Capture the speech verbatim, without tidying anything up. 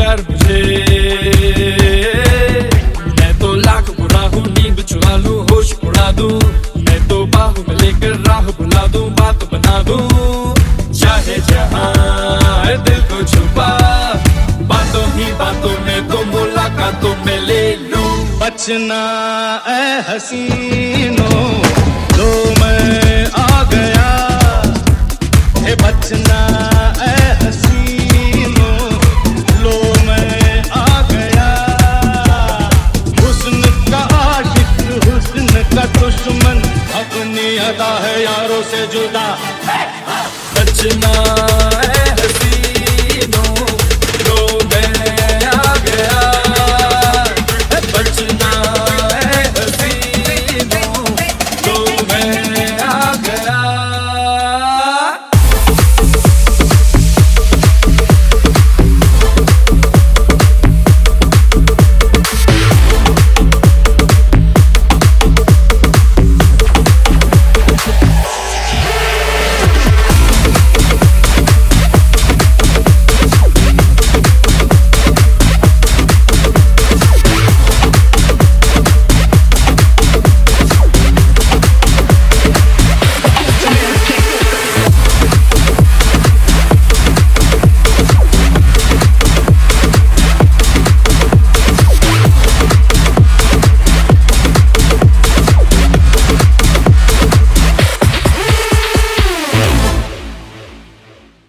प्यार मुझे। मैं तो लाख बुरा हूँ, नींद चुरा लूं, होश उड़ा दूं, मैं तो बाहों में लेकर राह बुला दूं, बात बना दूं, चाहे जहां दिल को छुपा, बातों ही बातों में तो मुलाकातों में ले लूं। बचना ऐ हसीनों, लो मैं आ गया, हे बचना